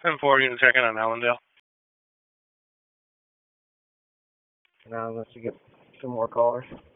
I'm 4 unit checking on Allendale. Now unless you get some more callers.